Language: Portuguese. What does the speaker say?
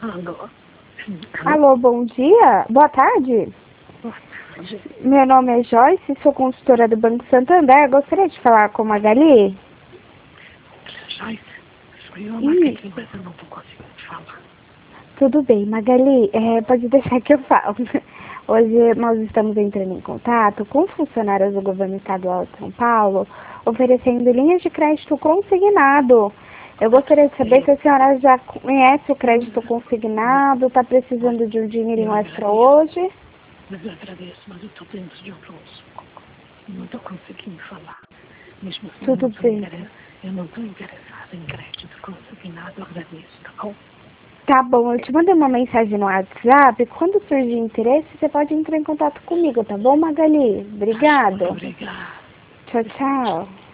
Alô? Alô, bom dia? Boa tarde. Meu nome é Joyce, sou consultora do Banco Santander. Gostaria de falar com a Magali? Joyce, sou eu, Magali, mas eu não tô conseguindo falar. Tudo bem, Magali, pode deixar que eu falo. Hoje nós estamos entrando em contato com funcionários do governo estadual de São Paulo, oferecendo linhas de crédito consignado. Eu gostaria de saber se a senhora já conhece o crédito consignado, está precisando de um dinheirinho extra hoje. Mas eu agradeço, mas eu tô dentro de um pronto-socorro. Não tô conseguindo falar. Mesmo assim, Tudo bem. eu não tô interessada em crédito consignado, eu agradeço, tá bom? Tá bom, eu te mandei uma mensagem no WhatsApp. Quando surgir interesse, você pode entrar em contato comigo, tá bom, Magali? Obrigada. Obrigada. Tchau, tchau.